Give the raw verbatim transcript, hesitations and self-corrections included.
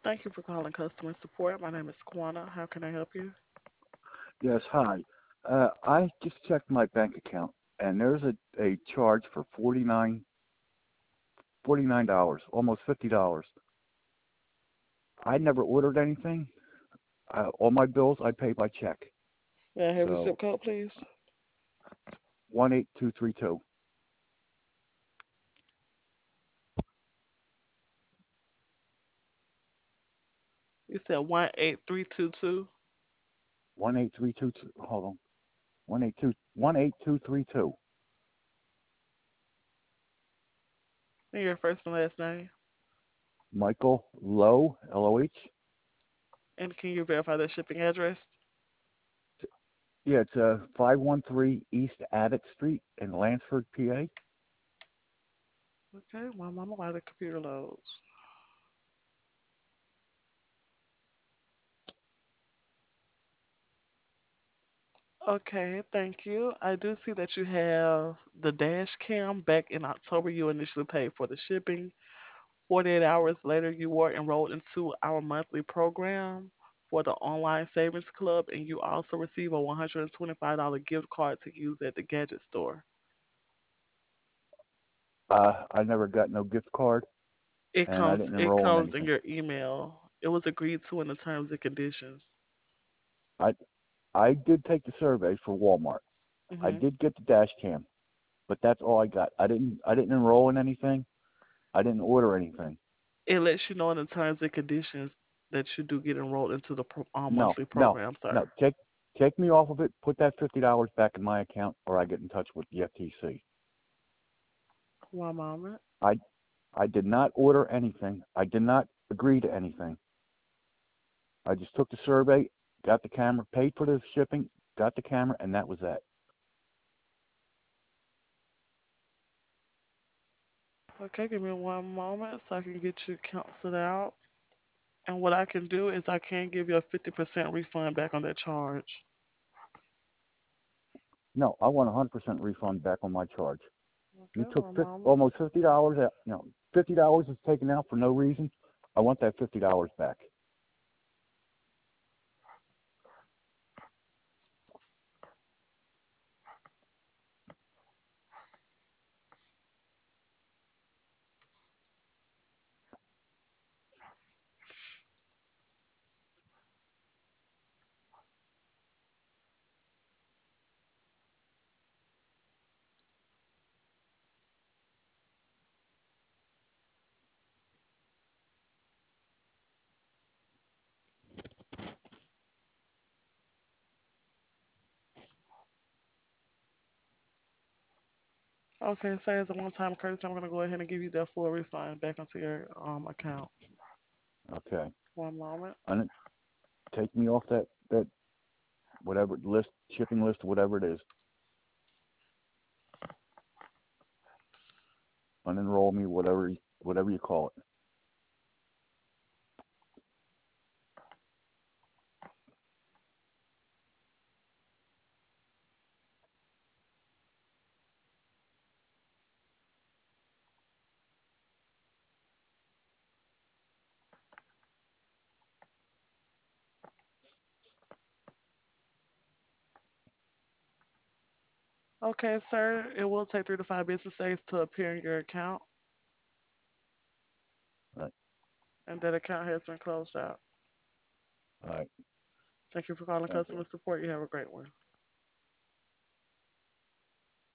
Thank you for calling customer support. My name is Kwana. How can I help you? Yes, hi. Uh, I just checked my bank account, and there's a, a charge for forty nine forty nine dollars, almost fifty dollars. I never ordered anything. Uh, all my bills I pay by check. May I have your So zip code, please? one eight two three two. You said one eight three two two. One eight three two two. Hold on. One eight two one eight two three two. And your first and last name. Michael Lowe, L O H. And can you verify the shipping address? Yeah, it's uh five one three East Abbott Street in Lansford, P A. Okay, one moment while the computer loads. Okay, thank you. I do see that you have the dash cam. Back in October, you initially paid for the shipping. forty-eight hours later, you were enrolled into our monthly program for the Online Savings Club, and you also receive a one hundred twenty-five dollars gift card to use at the gadget store. Uh, I never got no gift card, It and I comes didn't it enroll in comes in anything. your email. It was agreed to in the terms and conditions. I I did take the survey for Walmart. I hmm did get the dash cam, but that's all I got. I didn't I didn't enroll in anything. I didn't order anything. It lets you know in the terms and conditions that you do get enrolled into the pro, um, No, monthly no, program, sir. no. Take take me off of it. Put that fifty dollars back in my account, or I get in touch with the F T C. One moment. I I did not order anything. I did not agree to anything. I just took the survey, got the camera, paid for the shipping, got the camera, and that was that. Okay, give me one moment so I can get you canceled out. And what I can do is I can give you a fifty percent refund back on that charge. No, I want a hundred percent refund back on my charge. You Okay, took one 50, moment. almost fifty dollars. Out, you know, fifty dollars is taken out for no reason. I want that fifty dollars back. Okay, say as a one-time courtesy, I'm going to go ahead and give you that full refund back onto your um account. Okay, One moment. and take me off that that whatever list, shipping list, whatever it is. Unenroll me, whatever whatever you call it. Okay, sir, it will take three to five business days to appear in your account, All right, and that account has been closed out. all right. Thank you for calling Thank you. customer support. You have a great one.